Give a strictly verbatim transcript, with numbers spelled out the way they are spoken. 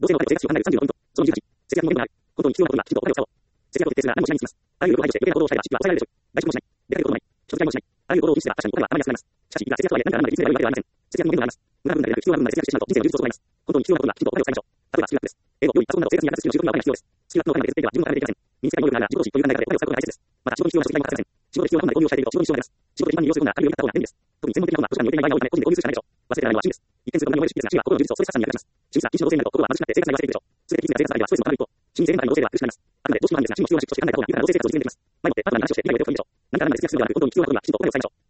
同性の場合の生活費を考えるさんじゅうのポイント。そのにじゅうはち、節約の面がある。本当に必要なことがきちんと答えを使おう。節約を徹底するが何もしないに進みます。あらゆる労働配慮して余計な行動をしたいが、失敗は抑えられるでしょう。外食もしない。出かけることもない。食事会もしない。あらゆる行動を禁止すれば確かにお金はあまり安くなります。しかし、いくら節約とはいえ何から何まで実践でやるわけではありません。節約の面があります。無駄な分だけなく必要な分まで節約してしまうと人生の充実を損ないます。本当に必要なことがきちんと答えを使いましょう。例えば、スキルアップです。英語、料理、パソコンなど生活に役立つスキルの習得にはお金が必要です。スキルアップのお金まで削っていては自分のためできません。身につけたい能力があるが、仕事しという考え方でお金を使うことが大切です。また、仕事に必要な書籍代も欠かせません。仕事で必要な本まで購入をしたいというと、仕事に支障があります。仕事で一番に利用する本があるようになった方が便利です。特に専門的な本は図書館に置いていない場合が多いため、個人で購入するしかないでしょう。忘れてないのは趣味です。一見すると何も思える趣味ですが、趣味は心の充実をストレス発散に役立ちます。趣味さ、一種の同性になると心は貧しくなって生活が忘れていくでしょう。すべて気づいた生活がではストレスもたまる一方、趣味性の中に同性では苦しくなります。あくまでどうしようもないんですが、趣味も必要な趣旨として考えた方が豊かな同性生活を実現できます。前もってパートナーに話をして、利害を得ておくべきでしょう。何から何まで節約するのではなく、本当に必要なことがきちんと答えを使いましょう。